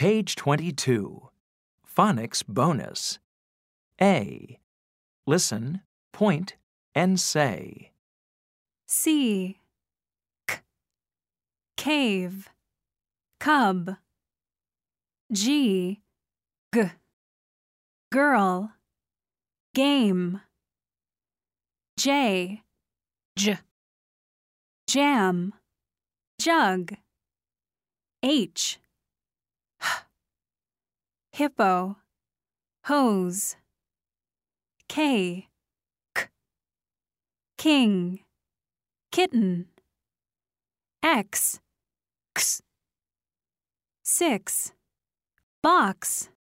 Page 22. Phonics bonus. A. Listen, point, and say. C. K. Cave. Cub. G. G. Girl. Game. J. J. Jam. Jug. H. H. Hippo. Hose. K. K. King. Kitten. X. X. 6. Box.